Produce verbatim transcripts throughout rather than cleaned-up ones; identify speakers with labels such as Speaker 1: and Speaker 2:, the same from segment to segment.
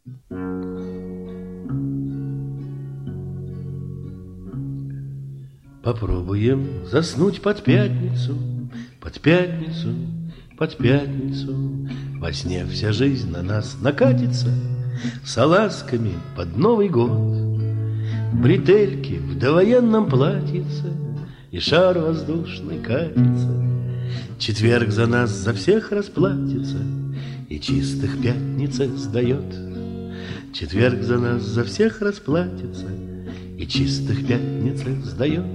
Speaker 1: Попробуем заснуть под пятницу, под пятницу, под пятницу. Во сне вся жизнь на нас накатится салазками под Новый год. Бретельки в довоенном платьице и шар воздушный катится. Четверг за нас за всех расплатится и чистых пятнице сдает. Четверг за нас за всех расплатится и чистых пятнице сдает.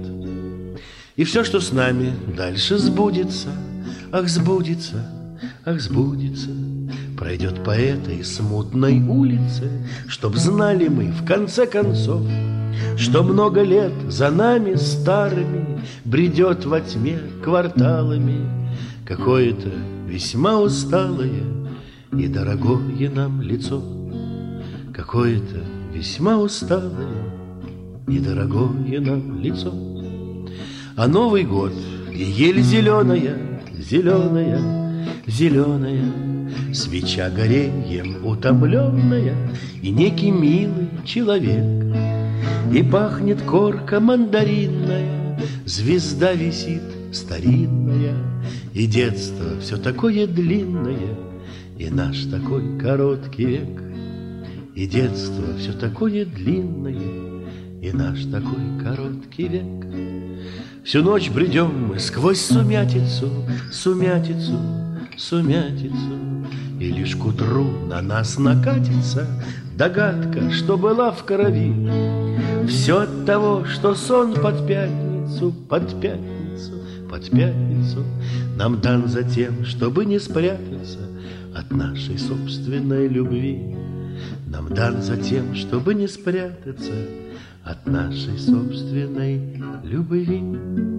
Speaker 1: И все, что с нами дальше сбудется, ах, сбудется, ах, сбудется, пройдет по этой смутной улице, чтоб знали мы в конце концов, что много лет за нами старыми бредет во тьме кварталами какое-то весьма усталое и дорогое нам лицо. Какое-то весьма усталое и дорогое нам лицо. А Новый год и ель зеленая, зеленая, зеленая, свеча гореньем утомленная и некий милый человек. И пахнет корка мандаринная, звезда висит старинная, и детство все такое длинное, и наш такой короткий век. И детство все такое длинное, и наш такой короткий век. Всю ночь бредем мы сквозь сумятицу, сумятицу, сумятицу, и лишь к утру на нас накатится догадка, что была в крови. Все от того, что сон под пятницу, под пятницу, под пятницу нам дан за тем, чтобы не спрятаться от нашей собственной любви. Нам дан за тем, чтобы не спрятаться от нашей собственной любви.